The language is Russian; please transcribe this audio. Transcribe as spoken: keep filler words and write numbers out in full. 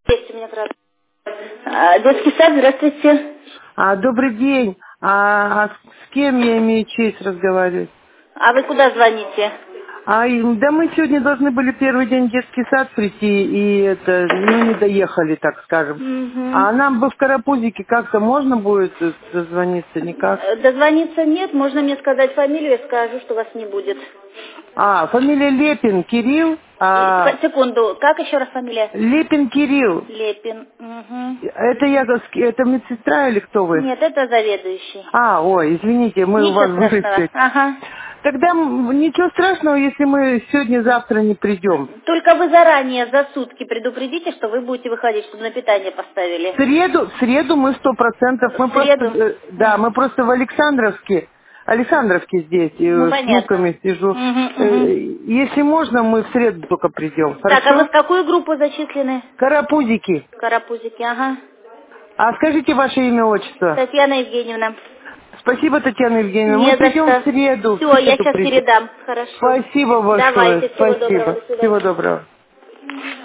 Есть у меня правда. А, детский сад, здравствуйте. А, добрый день. А, а с кем я имею честь разговаривать? А вы куда звоните? А, и- да мы сегодня должны были первый день в детский сад прийти, и это, ну, не доехали, так скажем. Угу. А нам бы в Карапузике как-то можно будет э, дозвониться? Никак? Дозвониться нет, можно мне сказать фамилию, я скажу, что вас не будет. А, фамилия Лепин Кирилл. Э, А, Секунду, как еще раз фамилия? Лепин Кирилл. Лепин. Угу. Это я, это медсестра или кто вы? Нет, это заведующий. А, ой, извините, мы у Ничего вас были страшного. сегодня. Ага. Тогда м, ничего страшного, если мы сегодня-завтра не придем. Только вы заранее за сутки предупредите, что вы будете выходить, чтобы на питание В поставили. среду, в среду мы сто процентов, мы В просто, среду? э, да, мы просто в Александровске, Александровске здесь, Ну, э, с понятно. внуками сижу. Угу, Э, угу. Если можно, мы в среду только придем, Так, а вы хорошо? в какую группу зачислены? Карапузики. Карапузики, ага. А скажите ваше имя, отчество. Татьяна Евгеньевна. Спасибо, Татьяна Евгеньевна. Мы Не за придем в что. среду, в Все, я среду сейчас придем. передам. Хорошо. Спасибо большое, Давайте, всего доброго, спасибо. до Всего свидания. доброго.